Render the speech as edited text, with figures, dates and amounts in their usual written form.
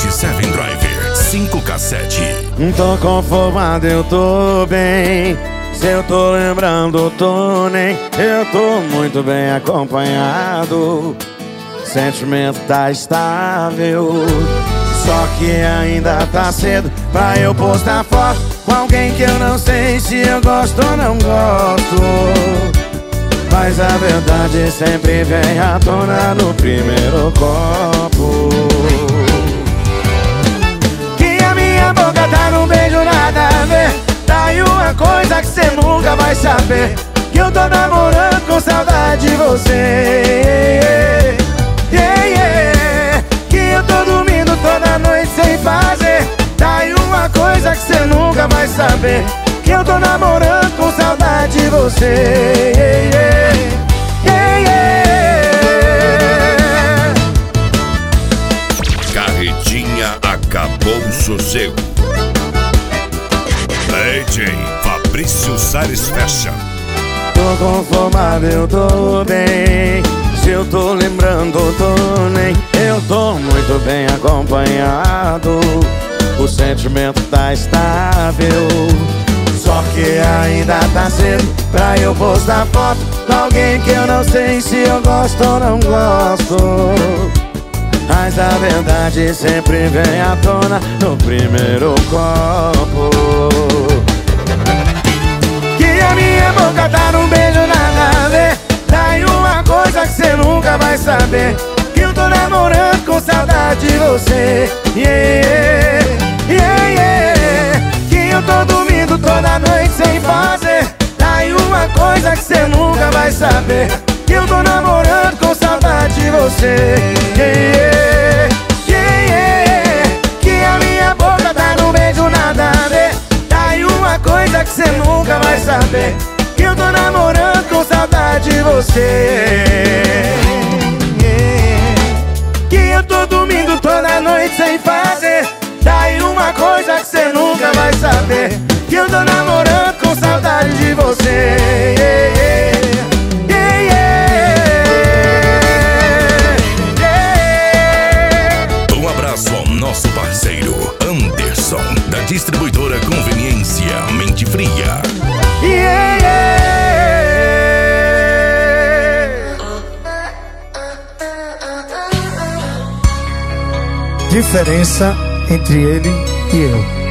27 Driver 5 cassete. Tô conformado, eu tô bem. Se eu tô lembrando, tô nem. Eu tô muito bem acompanhado. Sentimento tá estável. Só que ainda tá cedo pra eu postar foto com alguém que eu não sei se eu gosto ou não gosto. Mas a verdade sempre vem à tona no primeiro copo. Que a minha boca tá num beijo nada a ver. Tá aí uma coisa que cê nunca vai saber, que eu tô namorando com saudade de você. Que eu tô dormindo toda noite sem fazer. Tá aí uma coisa que cê nunca vai saber, que eu tô namorando com saudade de você. Carretinha acabou o sossego. DJ Fabrício Salles Fashion. Tô conformado, eu tô bem. Se eu tô lembrando, tô nem. Eu tô muito bem acompanhado. O sentimento tá estável. Só que ainda tá cedo pra eu postar foto com alguém que eu não sei se eu gosto ou não gosto. Mas a verdade sempre vem à tona no primeiro copo. Que a minha boca tá num beijo nada a ver. Tá aí uma coisa que cê nunca vai saber, que eu tô namorando com saudade de você. Que eu tô dormindo toda noite sem fazer. Tá aí uma coisa que cê nunca vai saber, que eu tô namorando com saudade de você. Que a minha boca tá num beijo nada a ver. Tá aí uma coisa que cê nunca vai saber, que eu tô namorando com saudade de você. Que eu tô dormindo toda noite sem fazer. Tá aí uma coisa que cê nunca vai saber, que eu tô namorando com saudade de você. Um abraço ao nosso parceiro Anderson, da distribuidora Conveniência Mente Fria. Diferença entre ele e eu.